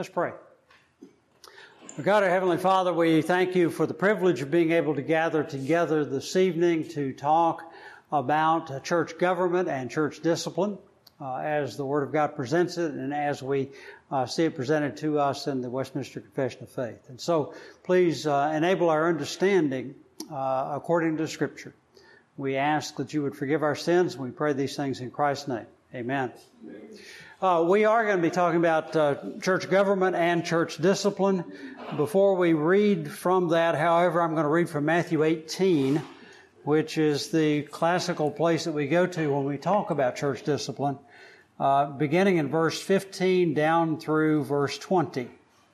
Let's pray. God, our Heavenly Father, we thank you for the privilege of being able to gather together this evening to talk about church government and church discipline as the Word of God presents it and as we see it presented to us in the Westminster Confession of Faith. And so please enable our understanding according to Scripture. We ask that you would forgive our sins. We pray these things in Christ's name. Amen. We are going to be talking about church government and church discipline. Before we read from that, however, I'm going to read from Matthew 18, which is the classical place that we go to when we talk about church discipline, beginning in verse 15 down through verse 20.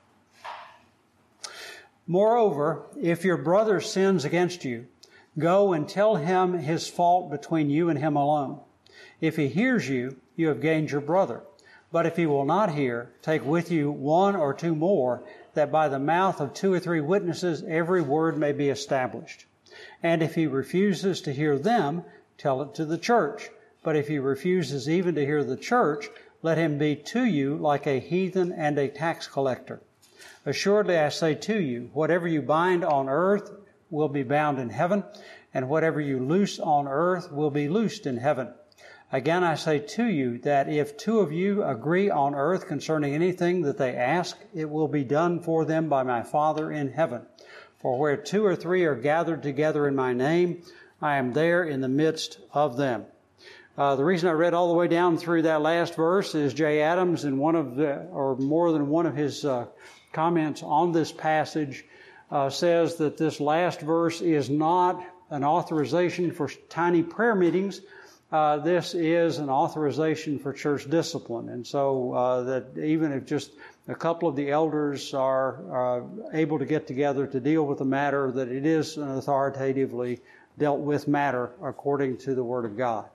Moreover, if your brother sins against you, go and tell him his fault between you and him alone. If he hears you, you have gained your brother. But if he will not hear, take with you one or two more, that by the mouth of 2 or 3 witnesses every word may be established. And if he refuses to hear them, tell it to the church. But if he refuses even to hear the church, let him be to you like a heathen and a tax collector. Assuredly I say to you, whatever you bind on earth will be bound in heaven, and whatever you loose on earth will be loosed in heaven. Again, I say to you that if 2 of you agree on earth concerning anything that they ask, it will be done for them by my Father in heaven. For where 2 or 3 are gathered together in my name, I am there in the midst of them. The reason I read all the way down through that last verse is Jay Adams, in one of the, or more than one of his comments on this passage, says that this last verse is not an authorization for tiny prayer meetings. This is an authorization for church discipline. And so that even if just a couple of the elders are able to get together to deal with the matter, that it is an authoritatively dealt with matter according to the Word of God.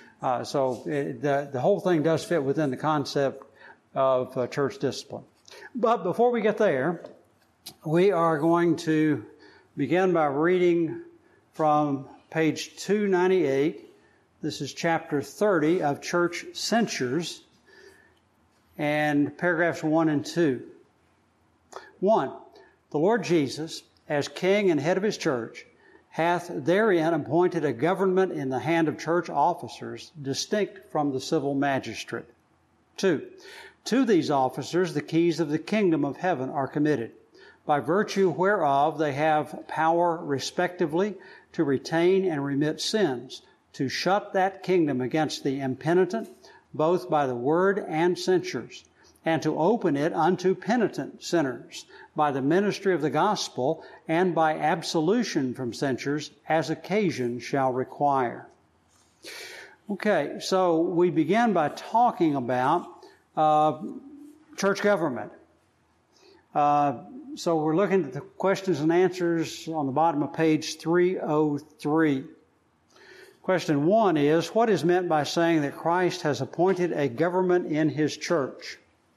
The whole thing does fit within the concept of church discipline. But before we get there, we are going to begin by reading from page 298. This is chapter 30 of Church Censures, and paragraphs 1 and 2. 1. The Lord Jesus, as King and head of His church, hath therein appointed a government in the hand of church officers, distinct from the civil magistrate. 2. To these officers the keys of the kingdom of heaven are committed, by virtue whereof they have power respectively to retain and remit sins, to shut that kingdom against the impenitent, both by the word and censures, and to open it unto penitent sinners, by the ministry of the gospel, and by absolution from censures, as occasion shall require. Okay, so we begin by talking about church government. So we're looking at the questions and answers on the bottom of page 303. Question 1 is, what is meant by saying that Christ has appointed a government in His church?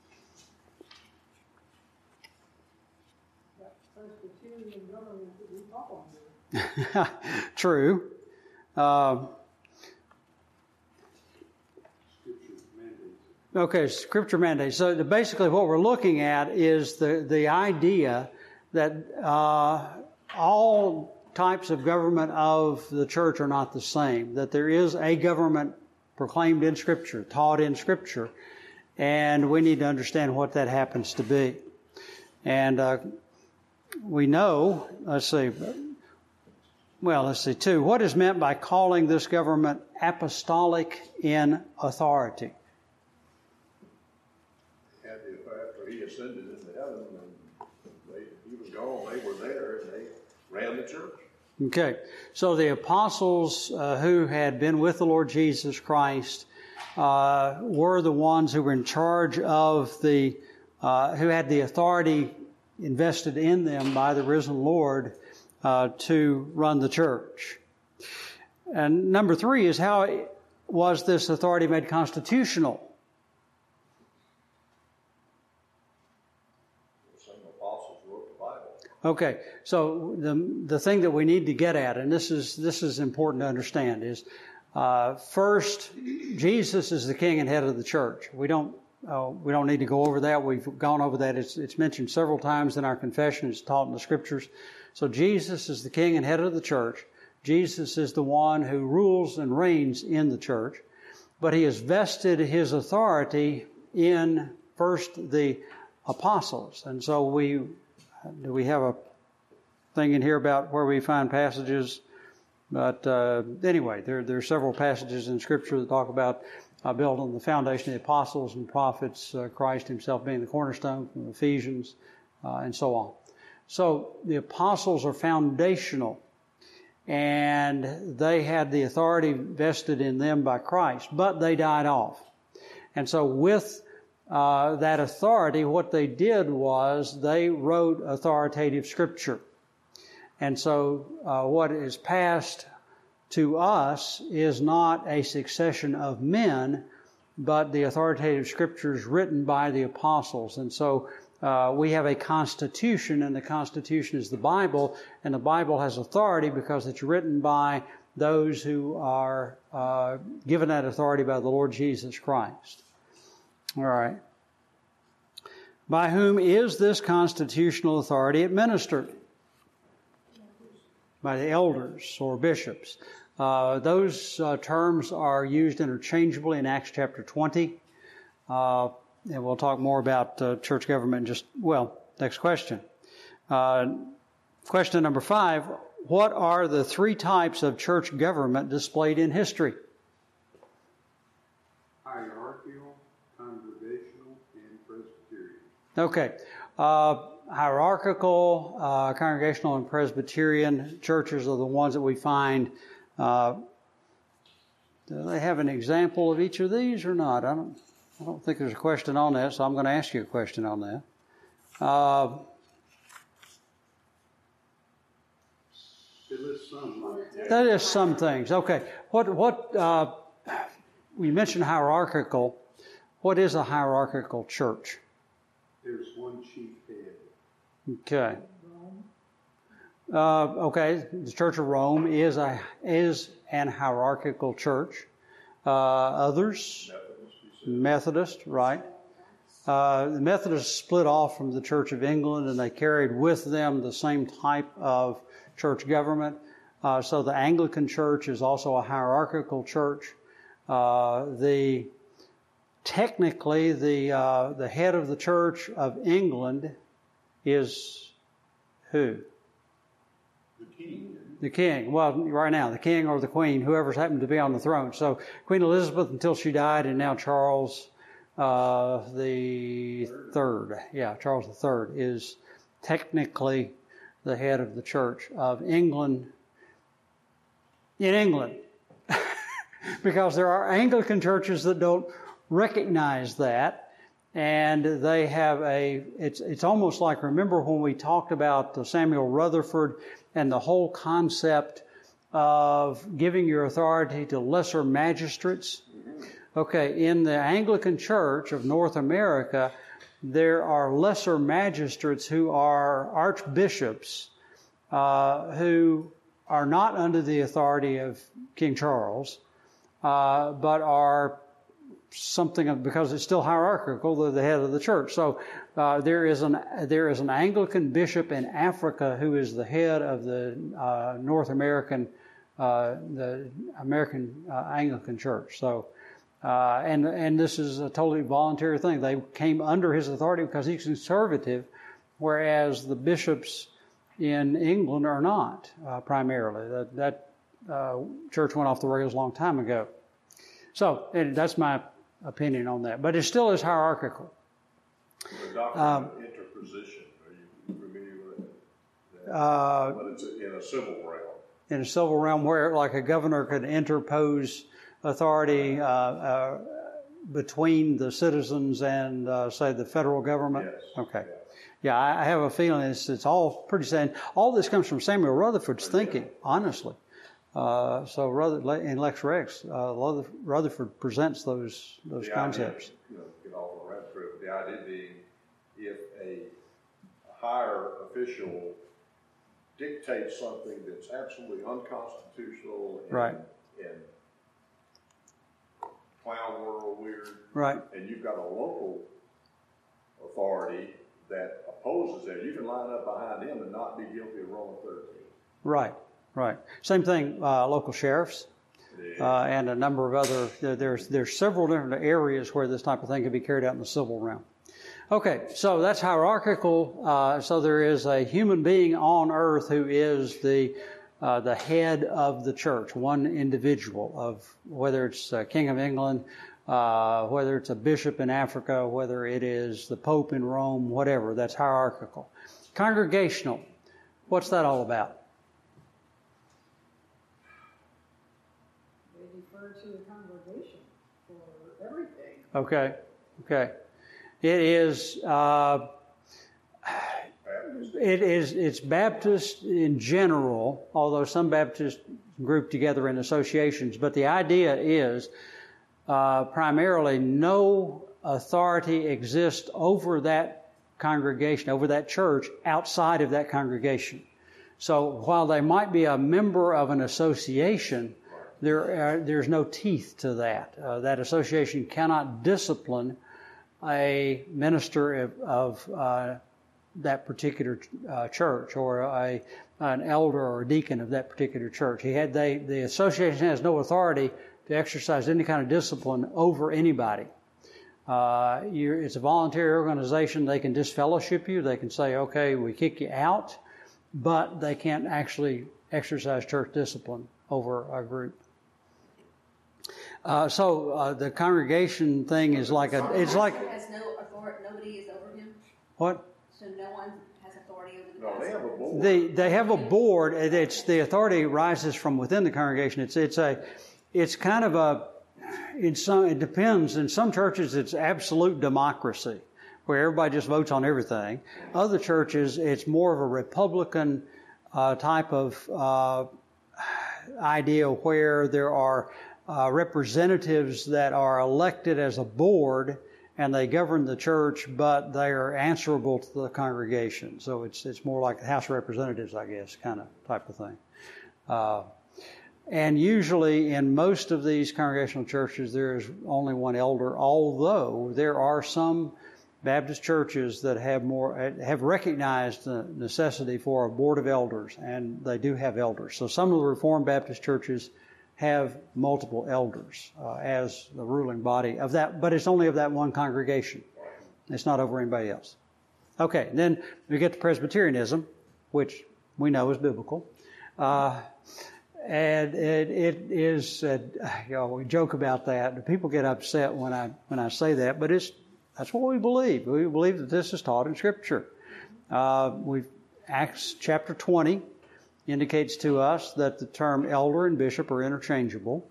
That Presbyterian government that we talk on. True. Okay, Scripture mandates. So basically what we're looking at is the idea that all types of government of the church are not the same, that there is a government proclaimed in Scripture, taught in Scripture, and we need to understand what that happens to be. And we know, let's see 2, what is meant by calling this government apostolic in authority? After He ascended into heaven, and He was gone, they were there, and they ran the church. Okay, so the apostles who had been with the Lord Jesus Christ were the ones who were in charge of who had the authority invested in them by the risen Lord to run the church. And number 3 is, how was this authority made constitutional? Okay, so the thing that we need to get at, and this is important to understand, is first, Jesus is the king and head of the church. We don't we don't need to go over that. We've gone over that. It's mentioned several times in our confession. It's taught in the Scriptures. So Jesus is the king and head of the church. Jesus is the one who rules and reigns in the church. But he has vested his authority in first the apostles. And so we have a thing in here about where we find passages. But anyway, there are several passages in Scripture that talk about built on the foundation of the apostles and prophets, Christ himself being the cornerstone from Ephesians, and so on. So the apostles are foundational, and they had the authority vested in them by Christ, but they died off. And so with that authority, what they did was they wrote authoritative Scripture. And so what is passed to us is not a succession of men, but the authoritative Scriptures written by the apostles. And so we have a constitution, and the constitution is the Bible, and the Bible has authority because it's written by those who are given that authority by the Lord Jesus Christ. All right. By whom is this constitutional authority administered? By the elders or bishops. Those terms are used interchangeably in Acts chapter 20. And we'll talk more about church government next question. Question number 5. What are the 3 types of church government displayed in history? Hierarchical, congregational, and Presbyterian. Okay. Hierarchical, congregational, and Presbyterian churches are the ones that we find. Do they have an example of each of these or not? I don't think there's a question on that, so I'm going to ask you a question on that. It lists some. That is some things. Okay. We mentioned hierarchical. What is a hierarchical church? There's one chief head. Okay. Okay. The Church of Rome is an hierarchical church. Others? Methodist, right. The Methodists split off from the Church of England, and they carried with them the same type of church government. So the Anglican Church is also a hierarchical church. Technically, the head of the Church of England is who? The king. The king. Well, right now, the king or the queen, whoever's happened to be on the throne. So Queen Elizabeth until she died, and now Charles the Third. Yeah, Charles the Third is technically the head of the Church of England in England. Because there are Anglican churches that don't recognize that, and they have it's almost like, remember when we talked about Samuel Rutherford and the whole concept of giving your authority to lesser magistrates? Okay, in the Anglican Church of North America, there are lesser magistrates who are archbishops who are not under the authority of King Charles, but are something because it's still hierarchical. They're the head of the church. So there is an Anglican bishop in Africa who is the head of the North American, the American Anglican Church. So and this is a totally voluntary thing. They came under his authority because he's conservative, whereas the bishops in England are not primarily. That church went off the rails a long time ago. So that's my opinion on that. But it still is hierarchical. The doctrine of interposition, are you familiar with that? But it's in a civil realm. In a civil realm where like a governor could interpose authority between the citizens and, say, the federal government? Yes. Okay. Yeah, I have a feeling it's all pretty sad. All this comes from Samuel Rutherford's thinking, honestly. So in Lex Rex, Rutherford presents those concepts. Idea, get off on a rabbit trail, but the idea being if a higher official dictates something that's absolutely unconstitutional and, Right. and clown world weird. Right. And you've got a local authority that opposes it. You can line up behind them and not be guilty of Roman 13. Right. Right. Same thing, local sheriffs. And a number of other, there's several different areas where this type of thing can be carried out in the civil realm. Okay, so that's hierarchical. So there is a human being on earth who is the head of the church, one individual, of whether it's King of England, whether it's a bishop in Africa, whether it is the Pope in Rome, whatever. That's hierarchical. Congregational. What's that all about? To the congregation for everything. Okay. It is. It's Baptist in general, although some Baptists group together in associations. But the idea is primarily no authority exists over that congregation, over that church, outside of that congregation. So while they might be a member of an association, there's no teeth to that. That association cannot discipline a minister of that particular church, or an elder or a deacon of that particular church. The association has no authority to exercise any kind of discipline over anybody. It's a voluntary organization. They can disfellowship you. They can say, okay, we kick you out, but they can't actually exercise church discipline over a group. So the congregation thing is like it's like has no authority. Nobody is over him. What? So no one has authority over the No, they have a board. They have a board. It's the authority rises from within the congregation. It's kind of it depends. In some churches, it's absolute democracy, where everybody just votes on everything. Other churches, it's more of a Republican type of idea where there are representatives that are elected as a board, and they govern the church, but they are answerable to the congregation. So it's more like the House of Representatives, I guess, kind of type of thing. And usually in most of these congregational churches, there is only one elder, although there are some Baptist churches that have recognized the necessity for a board of elders, and they do have elders. So some of the Reformed Baptist churches have multiple elders as the ruling body of that, but it's only of that one congregation. It's not over anybody else. Okay, then we get to Presbyterianism, which we know is biblical. And it is, we joke about that. People get upset when I say that, but that's what we believe. We believe that this is taught in Scripture. Acts chapter 20 indicates to us that the term elder and bishop are interchangeable.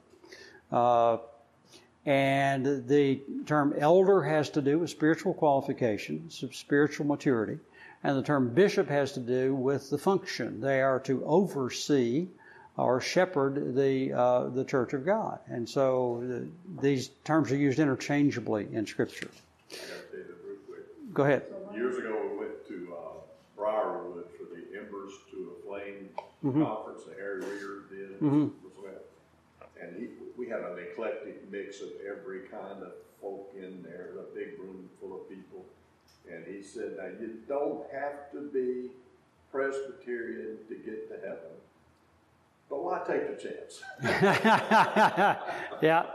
And the term elder has to do with spiritual qualifications, spiritual maturity. And the term bishop has to do with the function. They are to oversee or shepherd the church of God. And so these terms are used interchangeably in Scripture. I got to say that real quick. Go ahead. Years ago, we went to Briarwood for the Embers to a Flame conference that Harry Reeder did. And we had an eclectic mix of every kind of folk in there, a big room full of people. And he said, now you don't have to be Presbyterian to get to heaven, but why take the chance? Yeah.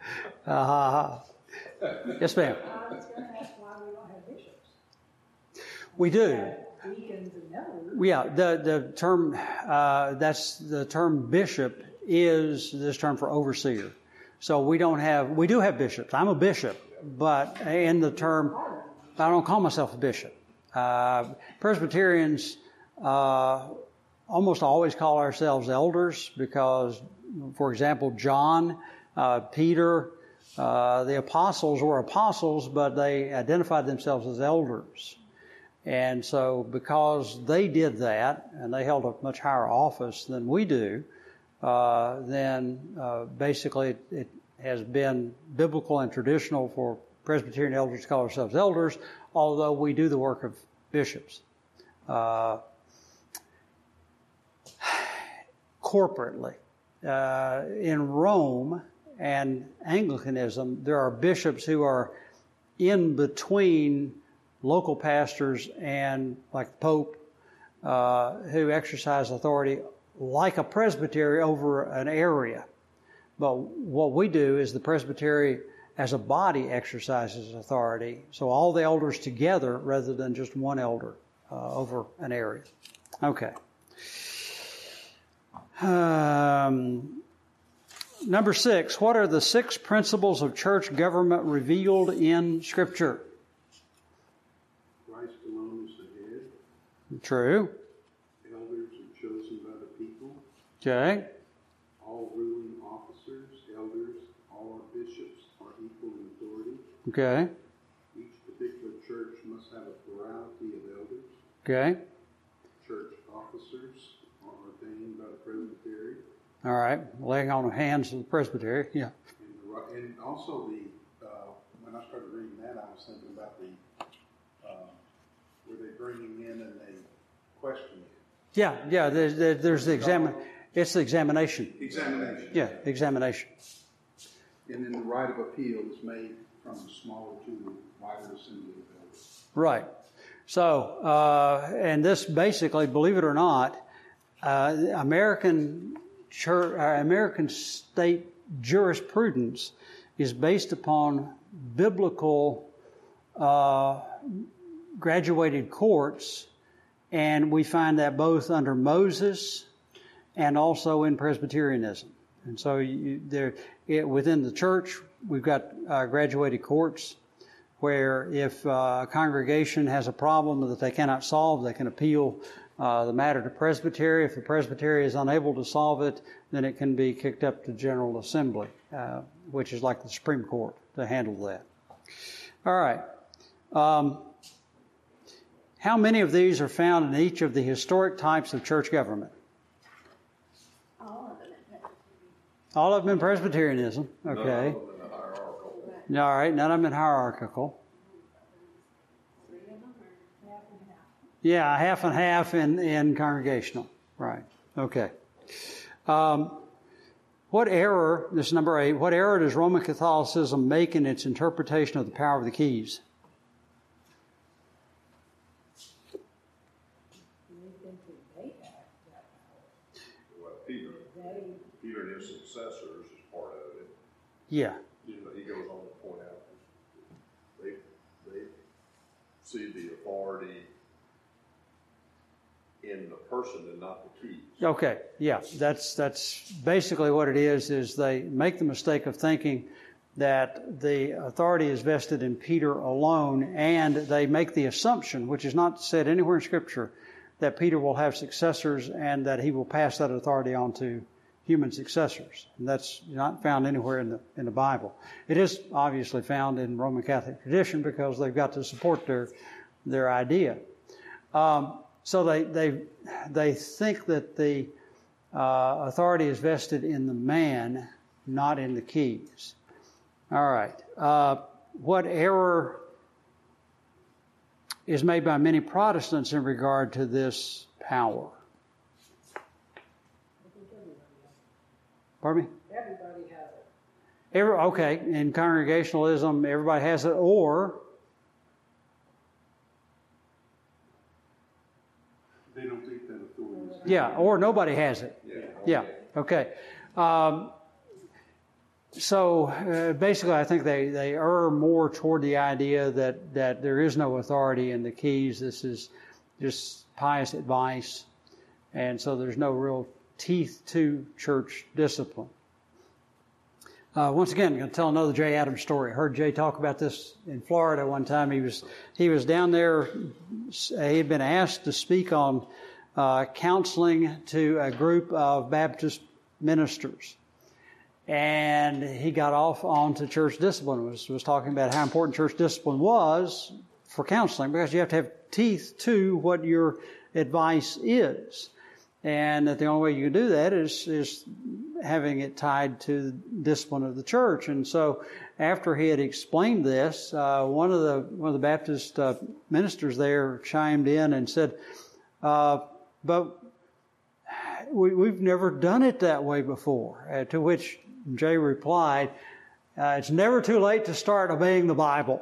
Yes, ma'am. I was going to ask why we don't have bishops. We do. Deacons and elders. Yeah, the term that's the term bishop is this term for overseer. So we do have bishops. I'm a bishop, but in the term, I don't call myself a bishop. Presbyterians almost always call ourselves elders because, for example, John, Peter, the apostles were apostles, but they identified themselves as elders. And so because they did that, and they held a much higher office than we do, then basically it has been biblical and traditional for Presbyterian elders to call ourselves elders, although we do the work of bishops. Corporately. In Rome, and Anglicanism, there are bishops who are in between local pastors and like the Pope, who exercise authority like a presbytery over an area. But what we do is the presbytery as a body exercises authority. So all the elders together rather than just one elder over an area. Okay. Number 6, what are the 6 principles of church government revealed in Scripture? Christ alone is the head. True. Elders are chosen by the people. Okay. All ruling officers, elders, all our bishops are equal in authority. Okay. Each particular church must have a plurality of elders. Okay. Church officers are ordained by the presbytery. All right. Laying on the hands of the presbytery. Yeah. And also when I started reading that, I was thinking about where they bring him in and they question him. Yeah. There's the it's the examination. Examination. Yeah, examination. And then the right of appeal is made from the smaller to the wider assembly of elders. Right. So, and this basically, believe it or not, American state jurisprudence is based upon biblical graduated courts, and we find that both under Moses and also in Presbyterianism. And so within the church, we've got graduated courts where if a congregation has a problem that they cannot solve, they can appeal the matter to presbytery. If the presbytery is unable to solve it, then it can be kicked up to General Assembly, which is like the Supreme Court, to handle that. All right. How many of these are found in each of the historic types of church government? All of them in Presbyterianism. Okay. None of them in the hierarchical. All right. None of them in hierarchical. Yeah, half and half in congregational. Right. Okay. What error, this is number 8, what error does Roman Catholicism make in its interpretation of the power of the keys? Well, Peter and his successors is part of it. Yeah. He goes on to point out they see the authority in the person and not the keys. Okay, yeah, that's basically what it is they make the mistake of thinking that the authority is vested in Peter alone, and they make the assumption, which is not said anywhere in Scripture, that Peter will have successors and that he will pass that authority on to human successors. And that's not found anywhere in the Bible. It is obviously found in Roman Catholic tradition because they've got to support their idea. So they think that the authority is vested in the man, not in the keys. All right. What error is made by many Protestants in regard to this power? Pardon me? Everybody has it. Okay. In Congregationalism, everybody has it, or They don't think that authority is. yeah, or nobody has it. Yeah. Okay. So basically, I think they err more toward the idea that there is no authority in the keys. This is just pious advice, and so there's no real teeth to church discipline. Once again, I'm going to tell another Jay Adams story. I heard Jay talk about this in Florida one time. He was down there. He had been asked to speak on counseling to a group of Baptist ministers. And he got off onto church discipline, was talking about how important church discipline was for counseling, because you have to have teeth to what your advice is. And that the only way you can do that is having it tied to the discipline of the church. And so after he had explained this, one of the Baptist ministers there chimed in and said, but we've never done it that way before. To which Jay replied, it's never too late to start obeying the Bible.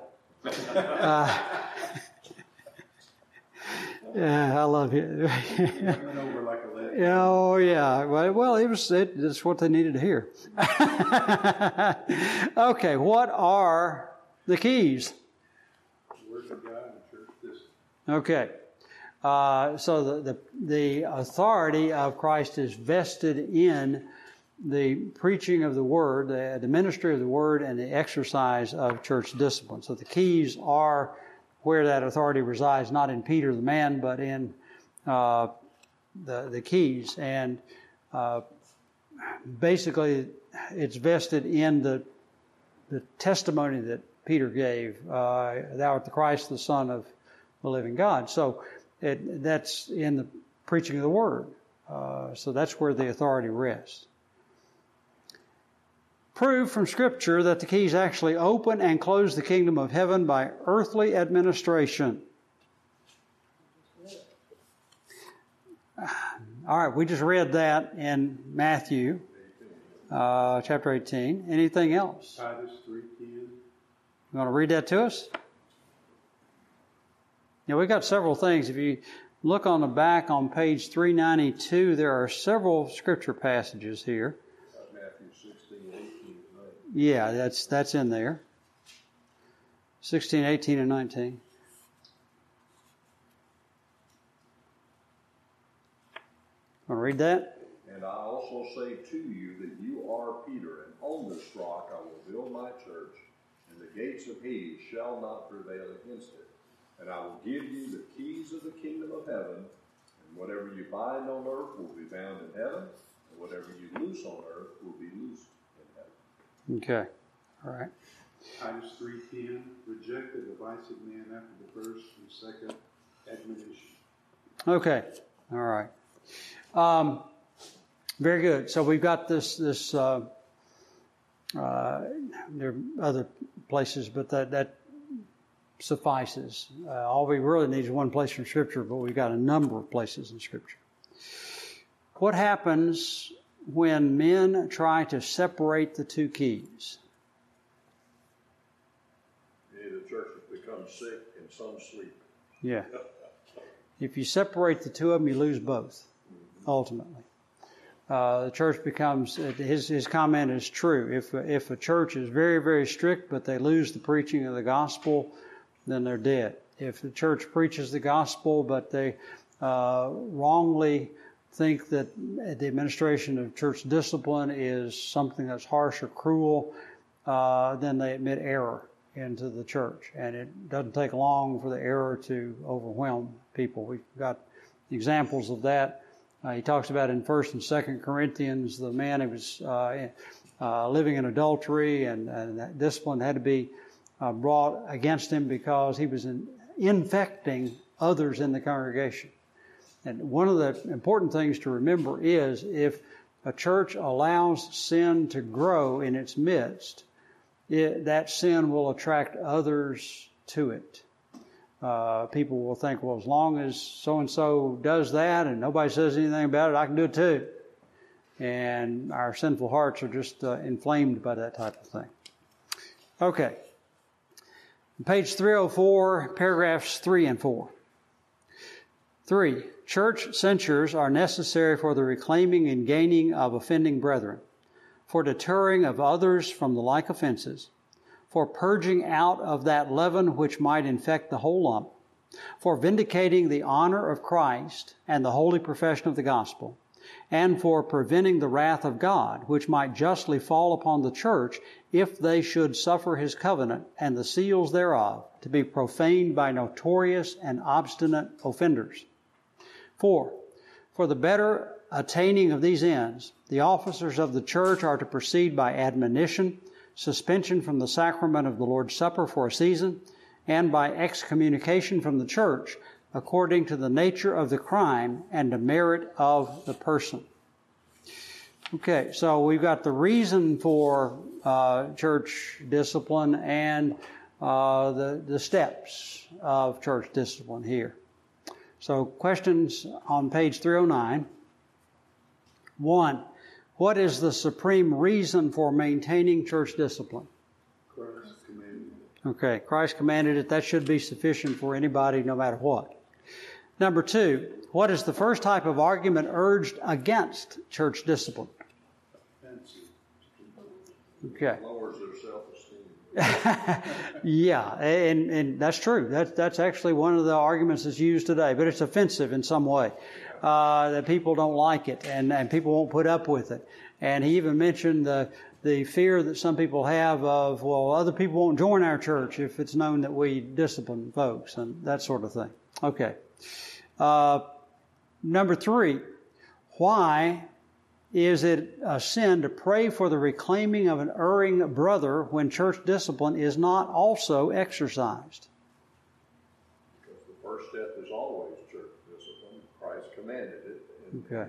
Yeah, I love it. Went over like a lead. Oh, yeah. Well, it's what they needed to hear. Okay, what are the keys? Word of God and church discipline. Okay. So the authority of Christ is vested in the preaching of the Word, the ministry of the Word, and the exercise of church discipline. So the keys are where that authority resides, not in Peter the man, but in the keys. And basically, it's vested in the testimony that Peter gave, thou art the Christ, the Son of the living God. So that's in the preaching of the Word. So that's where the authority rests. Prove from Scripture that the keys actually open and close the kingdom of heaven by earthly administration. All right, we just read that in Matthew chapter 18. Anything else? Titus 3:10. You want to read that to us? Yeah, we got several things. If you look on the back on page 392, there are several scripture passages here. Matthew 16:18. Yeah, that's in there. 16, 18, and 19. Want to read that? And I also say to you that you are Peter, and on this rock I will build my church, and the gates of Hades shall not prevail against it. And I will give you the keys of the kingdom of heaven, and whatever you bind on earth will be bound in heaven, and whatever you loose on earth will be loosed in heaven. Okay. All right. Titus 3:10. Reject the divisive man after the first and second admonition. Okay. All right. Very good. So we've got this there are other places, but that suffices. All we really need is one place from Scripture, but we've got a number of places in Scripture. What happens when men try to separate the two keys? The church has become sick and some sleep. Yeah. If you separate the two of them, you lose both, ultimately. The church becomes, his comment is true. If a church is very, very strict, but they lose the preaching of the gospel, then they're dead. If the church preaches the gospel, but they wrongly think that the administration of church discipline is something that's harsh or cruel, then they admit error into the church. And it doesn't take long for the error to overwhelm people. We've got examples of that. He talks about in 1 and 2 Corinthians, the man who was living in adultery, and that discipline had to be brought against him because he was infecting others in the congregation. And one of the important things to remember is if a church allows sin to grow in its midst, that sin will attract others to it. People will think, well, as long as so-and-so does that and nobody says anything about it, I can do it too. And our sinful hearts are just inflamed by that type of thing. Okay. Page 304, paragraphs 3 and 4. 3. Church censures are necessary for the reclaiming and gaining of offending brethren, for deterring of others from the like offenses, for purging out of that leaven which might infect the whole lump, for vindicating the honor of Christ and the holy profession of the gospel, and for preventing the wrath of God, which might justly fall upon the church if they should suffer his covenant and the seals thereof to be profaned by notorious and obstinate offenders. 4. For the better attaining of these ends, the officers of the church are to proceed by admonition, suspension from the sacrament of the Lord's Supper for a season, and by excommunication from the church, according to the nature of the crime and the merit of the person. Okay, so we've got the reason for church discipline and the steps of church discipline here. So questions on page 309. 1. What is the supreme reason for maintaining church discipline? Christ commanded it. Okay, Christ commanded it. That should be sufficient for anybody, no matter what. Number 2, what is the first type of argument urged against church discipline? Offensive. Okay. Lowers their self-esteem. Yeah, and that's true. That's actually one of the arguments that's used today, but it's offensive in some way. That people don't like it, and people won't put up with it. And he even mentioned the fear that some people have of, well, other people won't join our church if it's known that we discipline folks and that sort of thing. Okay. Number 3, why is it a sin to pray for the reclaiming of an erring brother when church discipline is not also exercised? Because the first step is always church discipline. Christ commanded it. Okay.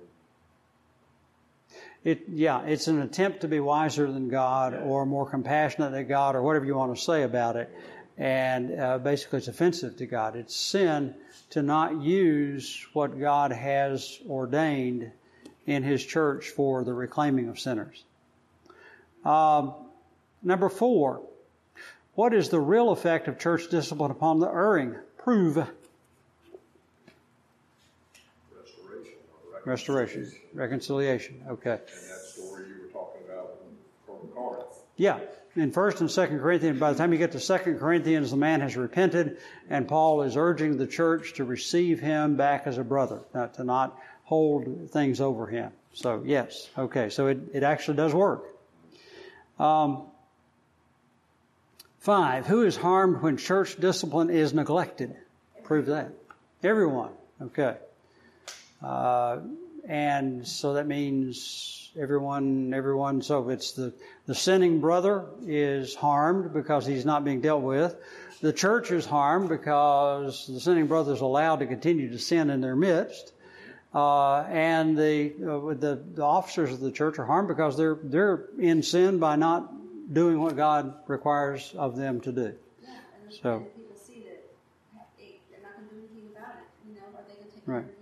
It's an attempt to be wiser than God or more compassionate than God or whatever you want to say about it. And basically it's offensive to God. It's sin to not use what God has ordained in His church for the reclaiming of sinners. Number 4, what is the real effect of church discipline upon the erring? Prove. Restoration. Reconciliation. Okay. And that story you were talking about from Corinth. Yeah. In 1 and 2 Corinthians, by the time you get to 2 Corinthians, the man has repented, and Paul is urging the church to receive him back as a brother, to not hold things over him. So, yes. Okay. So it actually does work. 5, who is harmed when church discipline is neglected? Prove that. Everyone. Okay. And so that means everyone. So it's the sinning brother is harmed because he's not being dealt with. The church is harmed because the sinning brother is allowed to continue to sin in their midst. And the officers of the church are harmed because they're in sin by not doing what God requires of them to do. Yeah, and So. then people see that they're not going to do anything about it. Are they going to take Right. care of me?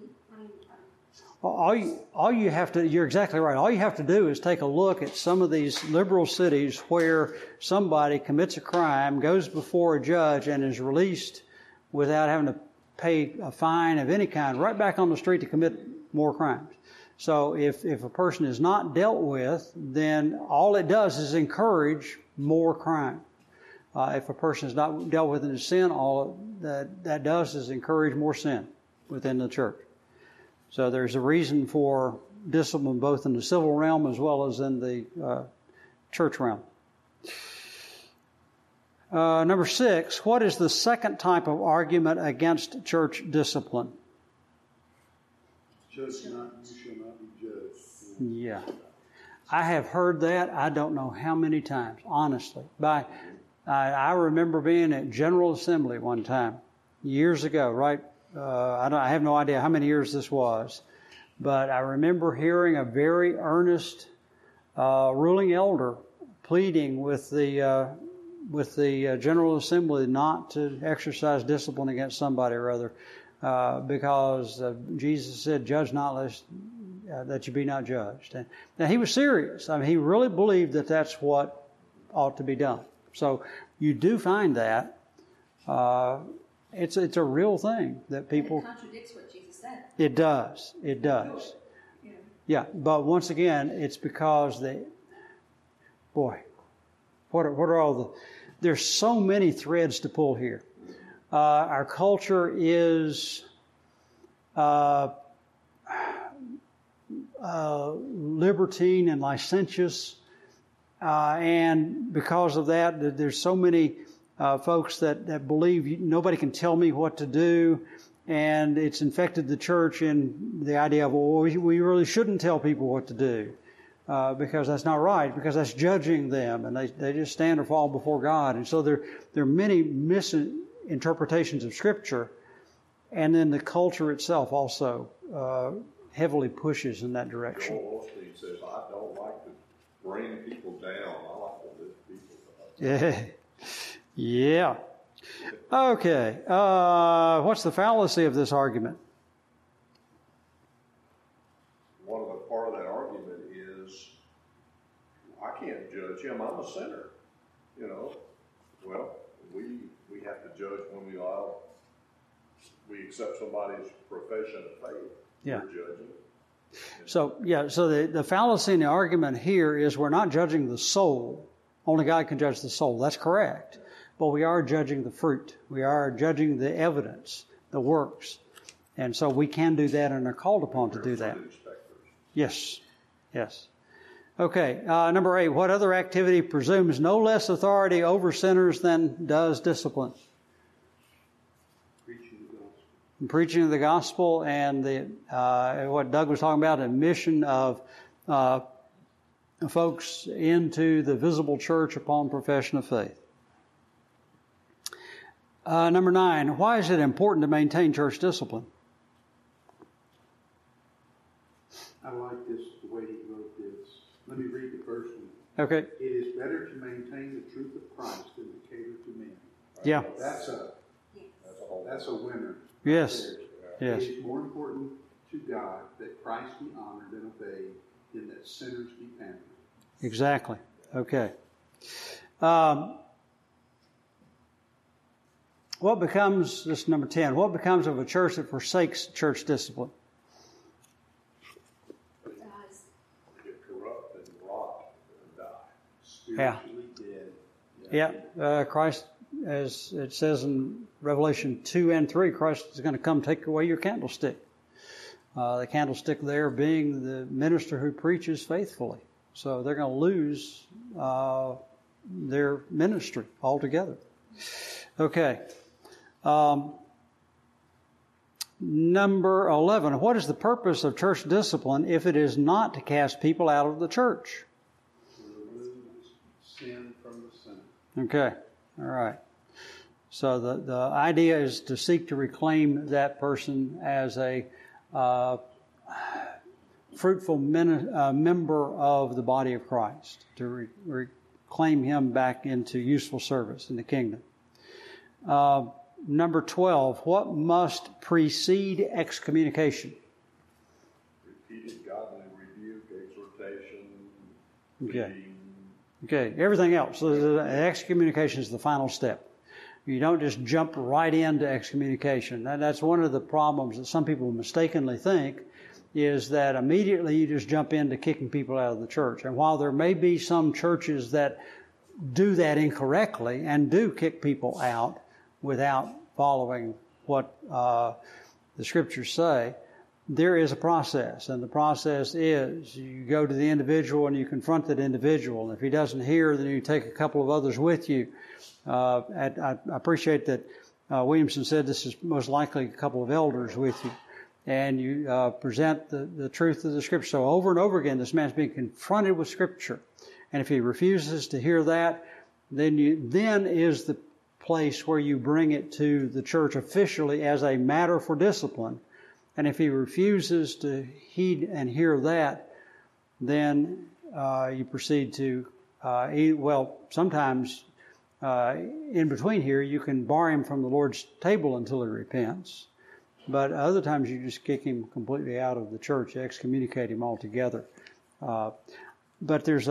All you have to, you're exactly right. All you have to do is take a look at some of these liberal cities where somebody commits a crime, goes before a judge, and is released without having to pay a fine of any kind, right back on the street to commit more crimes. So if a person is not dealt with, then all it does is encourage more crime. If a person is not dealt with in his sin, all that does is encourage more sin within the church. So there's a reason for discipline both in the civil realm as well as in the church realm. Number 6, what is the second type of argument against church discipline? Judge not, you shall not be judged. Yeah. I have heard that, I don't know how many times, honestly. I remember being at General Assembly one time, years ago, right? I have no idea how many years this was, but I remember hearing a very earnest ruling elder pleading with the General Assembly not to exercise discipline against somebody or other, because Jesus said, "Judge not, lest that you be not judged." And now he was serious. I mean, he really believed that that's what ought to be done. So you do find that. It's a real thing that people. It contradicts what Jesus said. It does. It does. Yeah, but once again, it's because what are all the? There's so many threads to pull here. Our culture is libertine and licentious, and because of that, there's so many folks that believe nobody can tell me what to do, and it's infected the church in the idea of, well, we really shouldn't tell people what to do, because that's not right, because that's judging them, and they just stand or fall before God. And so there are many misinterpretations of Scripture, and then the culture itself also heavily pushes in that direction. Joel Osteen says, "I don't like to bring people down. I like to lift people up." Yeah. Yeah. Okay. What's the fallacy of this argument? Part of that argument is judge him. I'm a sinner, you know. Well, we have to judge when we accept somebody's profession of faith. Yeah. We're judging. So the fallacy in the argument here is we're not judging the soul. Only God can judge the soul. That's correct. But we are judging the fruit. We are judging the evidence, the works. And so we can do that and are called upon to do that. Yes. Yes. Okay. Number 8, what other activity presumes no less authority over sinners than does discipline? Preaching of the gospel and what Doug was talking about, a mission of folks into the visible church upon profession of faith. Number 9, why is it important to maintain church discipline? I like this, the way he wrote this. Let me read the first one. Okay. It is better to maintain the truth of Christ than to cater to men. Yeah. That's a winner. Yes. Right. Yes. It is more important to God that Christ be honored and obeyed than that sinners be pampered. Exactly. Okay. This is number 10, what becomes of a church that forsakes church discipline? It dies. They get corrupt and rot and die. Spiritually dead. Yeah. Christ, as it says in Revelation 2 and 3, Christ is going to come take away your candlestick. The candlestick there being the minister who preaches faithfully. So they're going to lose their ministry altogether. Okay. Number 11, what is the purpose of church discipline if it is not to cast people out of the church? To remove sin from the sinner. Okay. All right. So the idea is to seek to reclaim that person as a fruitful member of the body of Christ, to reclaim him back into useful service in the kingdom. Number 12, what must precede excommunication? Repeated godly rebuke, exhortation, Okay. pleading. Okay, everything else. So the excommunication is the final step. You don't just jump right into excommunication. That's one of the problems that some people mistakenly think, is that immediately you just jump into kicking people out of the church. And while there may be some churches that do that incorrectly and do kick people out without following what the scriptures say, there is a process. And the process is you go to the individual and you confront that individual. And if he doesn't hear, then you take a couple of others with you. I appreciate that Williamson said this is most likely a couple of elders with you. And you present the truth of the Scripture. So over and over again, this man's being confronted with Scripture. And if he refuses to hear that, then is the place where you bring it to the church officially as a matter for discipline. And if he refuses to heed and hear that, then you proceed to, sometimes in between here, you can bar him from the Lord's table until he repents. But other times you just kick him completely out of the church, excommunicate him altogether. But there's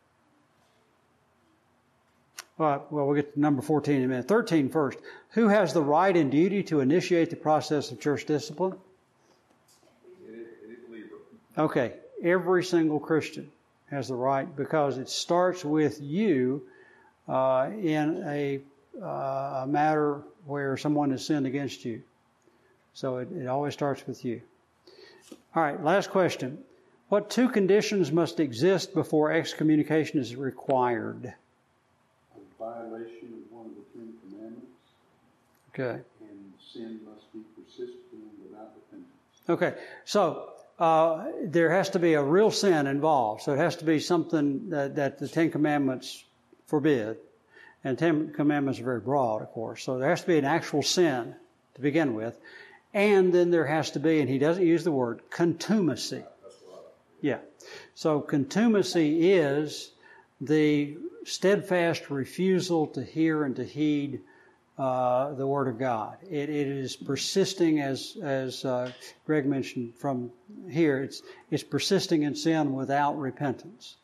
we'll get to number 14 in a minute. 13 first. Who has the right and duty to initiate the process of church discipline? Any believer. Okay, every single Christian has the right, because it starts with you in a matter where someone has sinned against you. So it always starts with you. All right, last question. What 2 conditions must exist before excommunication is required? A violation of one of the 10 commandments. Okay. And sin must be persistent and without repentance. Okay, so there has to be a real sin involved. So it has to be something that the 10 commandments forbid. And 10 commandments are very broad, of course. So there has to be an actual sin to begin with. And then there has to be, and he doesn't use the word, contumacy. Yeah. So contumacy is the steadfast refusal to hear and to heed the Word of God. It is persisting, as Greg mentioned from here, it's persisting in sin without repentance.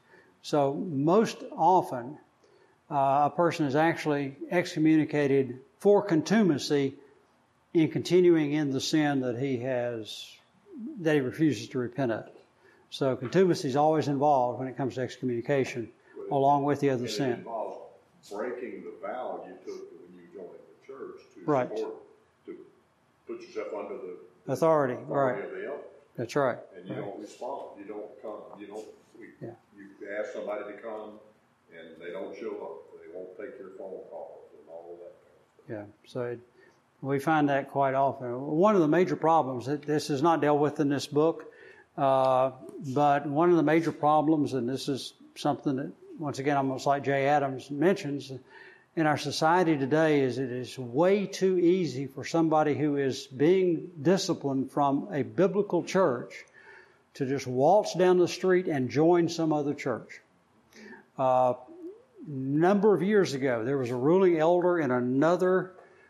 So most often, a person is actually excommunicated for contumacy in continuing in the sin that he refuses to repent of. So contumacy is always involved when it comes to excommunication, along with the other sin. It involves breaking the vow you took when you joined the church to Right. support, to put yourself under the Authority, right. of the elders. That's right. And you don't respond. You don't come. You ask somebody to come, and they don't show up. They won't take your phone calls and all of that kind of stuff. Yeah, so we find that quite often. One of the major problems, this is not dealt with in this book, but one of the major problems, and this is something that, once again, almost like Jay Adams mentions, in our society today, is it is way too easy for somebody who is being disciplined from a biblical church to just waltz down the street and join some other church. Number of years ago, there was a ruling elder in another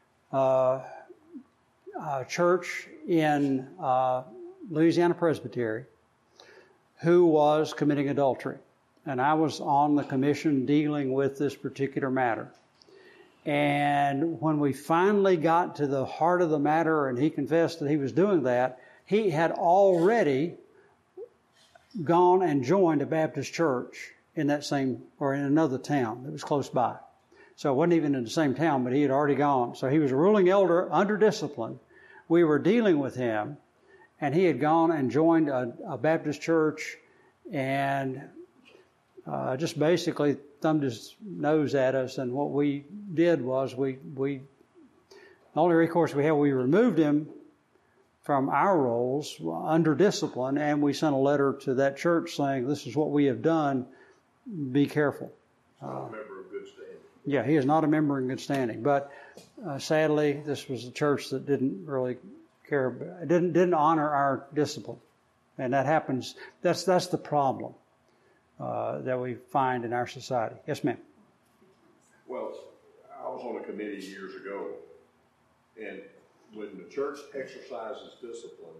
church in Louisiana Presbytery who was committing adultery. And I was on the commission dealing with this particular matter. And when we finally got to the heart of the matter and he confessed that he was doing that, he had already gone and joined a Baptist church in that same, or in another town that was close by. So it wasn't even in the same town, but he had already gone. So he was a ruling elder under discipline. We were dealing with him, and he had gone and joined a Baptist church and just basically thumbed his nose at us. And what we did was the only recourse we had, we removed him from our roles under discipline, and we sent a letter to that church saying, this is what we have done, be careful. Not a member of good standing. Yeah, he is not a member in good standing. But sadly, this was a church that didn't really care, didn't honor our discipline. And that happens, that's the problem that we find in our society. Yes, ma'am. Well, I was on a committee years ago, and when the church exercises discipline,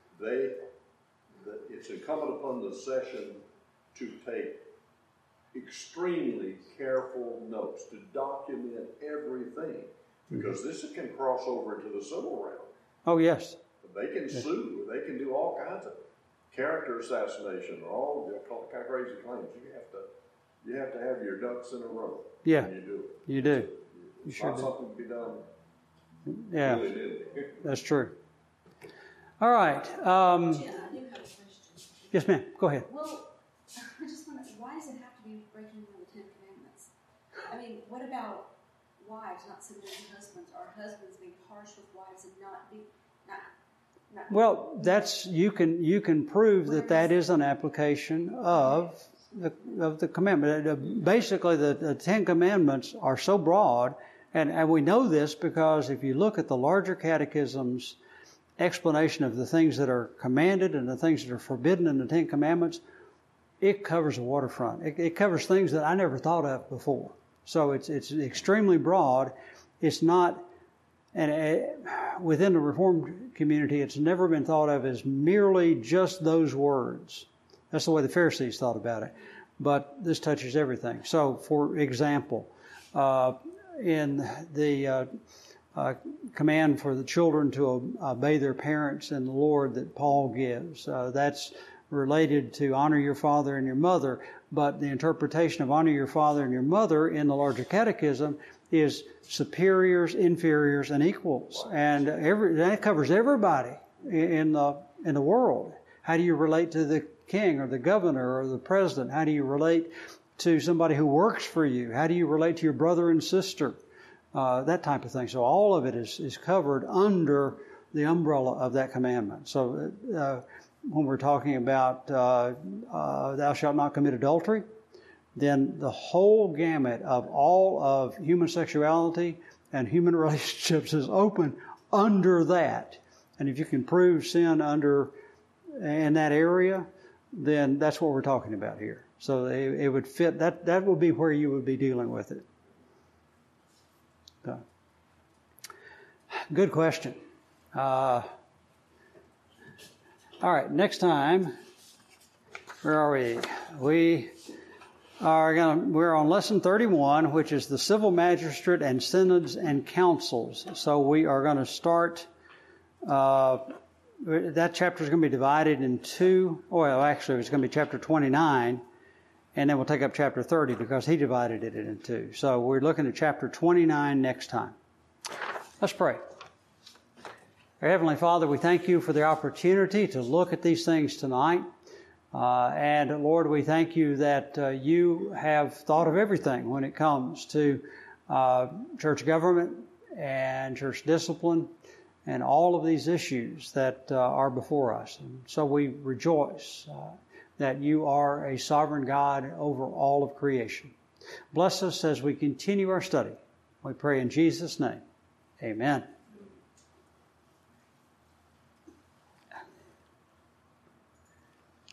it's incumbent upon the session to take extremely careful notes, to document everything, because this can cross over into the civil realm. Oh, yes. They can sue, they can do all kinds of character assassination, or all kind of crazy claims. You have to have your ducks in a row. Yeah, when you do it. You do. It's sure not do. something to be done. Yeah, Really. that's true. All right. Jen, I do have a question. Yes, ma'am. Go ahead. Well, I just want to, why does it have to be breaking one of the 10 Commandments? I mean, what about wives not submitting to husbands, or husbands being harsh with wives and not. Well, you can prove that is an application of the commandment. Basically, the 10 Commandments are so broad, and we know this because if you look at the larger catechism's explanation of the things that are commanded and the things that are forbidden in the 10 Commandments, it covers the waterfront. It covers things that I never thought of before. So it's extremely broad. It's not, and within the Reformed community, it's never been thought of as merely just those words. That's the way the Pharisees thought about it. But this touches everything. So, for example, in the command for the children to obey their parents in the Lord that Paul gives, that's related to honor your father and your mother. But the interpretation of honor your father and your mother in the larger catechism is superiors, inferiors, and equals. And that covers everybody in the world. How do you relate to the king or the governor or the president? How do you relate to somebody who works for you? How do you relate to your brother and sister? That type of thing. So all of it is covered under the umbrella of that commandment. So when we're talking about thou shalt not commit adultery, then the whole gamut of all of human sexuality and human relationships is open under that. And if you can prove sin in that area, then that's what we're talking about here. So it would fit, that would be where you would be dealing with it. So, good question. All right, next time, where are we? We're on lesson 31, which is the civil magistrate and synods and councils. So we are going to start, that chapter is going to be divided in two. Well, actually, it's going to be chapter 29, and then we'll take up chapter 30 because he divided it in two. So we're looking at chapter 29 next time. Let's pray. Our Heavenly Father, we thank you for the opportunity to look at these things tonight. And Lord, we thank you that you have thought of everything when it comes to church government and church discipline and all of these issues that are before us. And so we rejoice that you are a sovereign God over all of creation. Bless us as we continue our study. We pray in Jesus' name. Amen.